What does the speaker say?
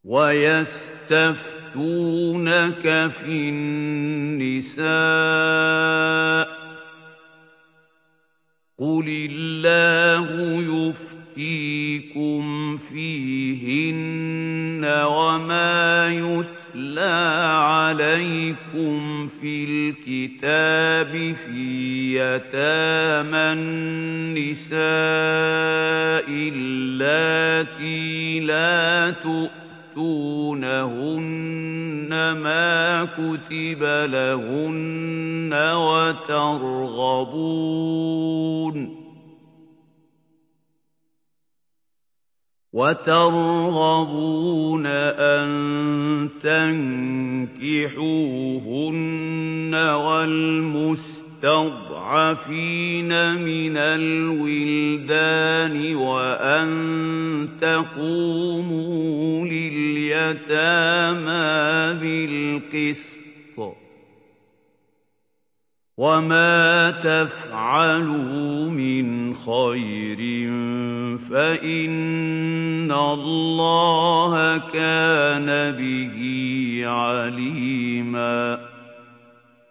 ويستفتونك في النساء قل الله يفتيكم فيهن وما يتلى عليكم في الكتاب في يتامى النساء اللاتي لا تؤتونهن ما كتب لهن وترغبون أن تنكحوهن والمستضعفين من الولدان وأن تقوموا لليتامى بالقسط وما تفعلوا من خير فإن الله كان به عليما